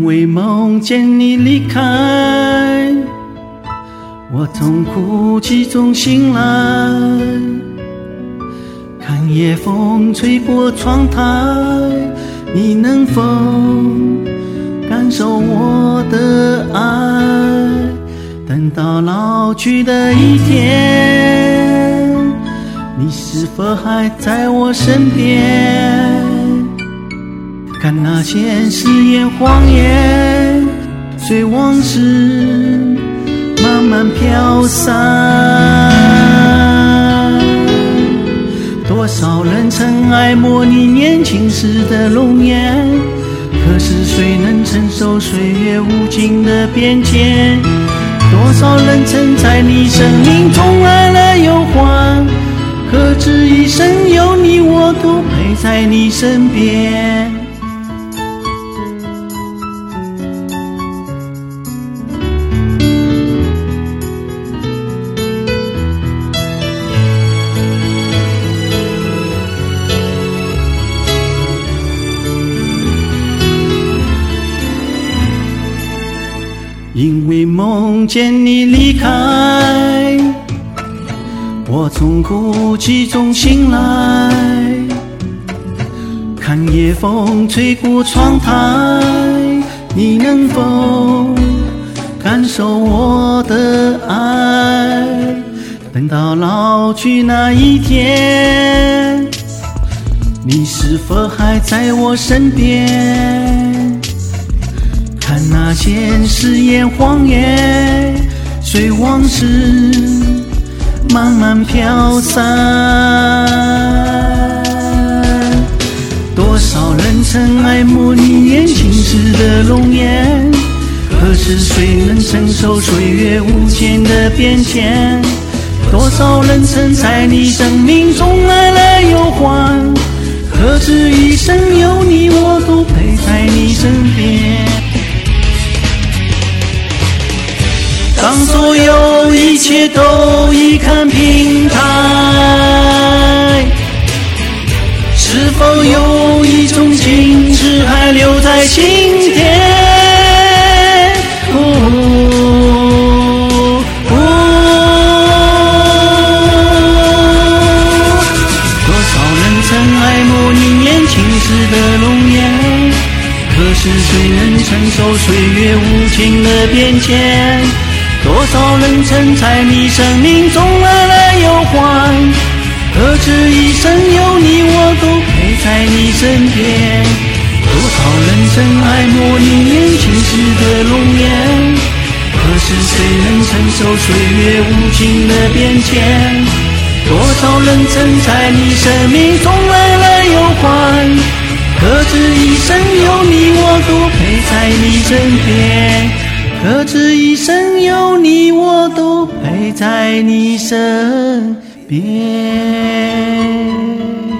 为梦见你离开，我从哭泣中醒来，看夜风吹过窗台，你能否感受我的爱？等到老去的一天，你是否还在我身边？看那些誓言谎言，随往事慢慢飘散。多少人曾爱慕你年轻时的容颜，可是谁能承受岁月无情的变迁？多少人曾在你生命中来了又还，可知一生有你，我都陪在你身边。因为梦见你离开，我从哭泣中醒来，看夜风吹过窗台，你能否感受我的爱？等到老去那一天，你是否还在我身边？看那些誓言谎言，随往事慢慢飘散。多少人曾爱慕你年轻时的容颜，可是谁能承受岁月无情的变迁？多少人曾在你生命中来了又还，可知一生有你，我都陪在你身边。当所有一切都已看平淡，是否有一种情致还留在心田？多少人曾爱慕你年轻时的容颜，可是谁能承受岁月无情的变迁？多少人曾在你生命中来了又还，可知一生有你，我都陪在你身边。多少人曾爱慕你年轻时的容颜，可是谁能承受岁月无情的变迁？多少人曾在你生命中来了又还，可知一生有你，我都陪在你身边。可知一生有你，我都陪在你身边。